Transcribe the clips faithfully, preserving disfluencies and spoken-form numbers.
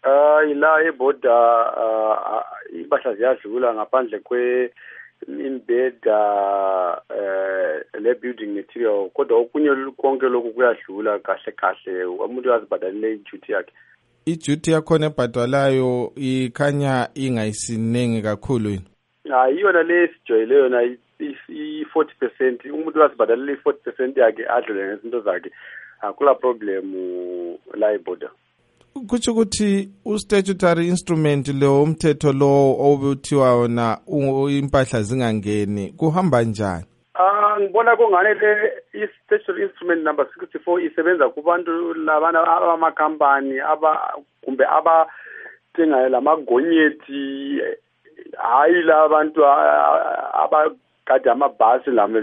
hayi la eboda impahla ziyadlula ngaphandle kwe imbeda eh le building material, kodwa okunye konke lokhu kuyadlula kahle kahle, umuntu uyazibhadalela i-duty yakhe. I-duty yakhona ebhadalayo ikhanya ingayisinengi kakhulu yini? Hayi yona le sijwayele yona i-forty percent, umuntu uyazibhadalela i-forty percent yakhe adlule ngezinto zakhe, akula problem la eboda. Kutsho ukuthi u-statutory instrument lo umthetho lo obuthiwa wona impahla zingangeni kuhamba njani? Ah ngibona kungane le i-statutory instrument number sixty-four isebenza kubantu labana abamakhampani aba kumbe aba thenga lamagonyeti, hayi labantu abagada amabhasi laba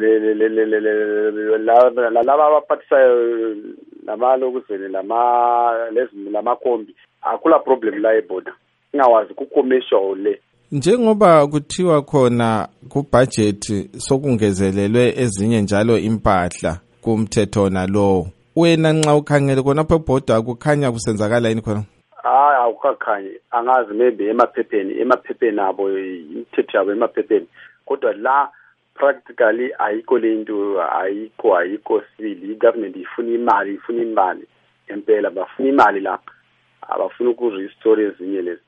abaphathisayo namalokuseni lama lamakombi, akula problem la eboda, ingawazi ku-commercial le. Njengoba kuthiwa khona ku-budget sokungezelelwe ezinye njalo impahla kumthetho nalo, wena nxa ukhangele khona phe eboda kukhanya kusenzakala yini khona? Hayi awukakhanyi, angazi maybe emaphepheni emaphepheni abo imithetho yabo emaphepheni, kodwa la practically ayikho lento, ayikho ayikho sibili. I-government ifuna imali ifuna imali empela, bafuna imali lapha, abafuna uku-restore ezinye lezi.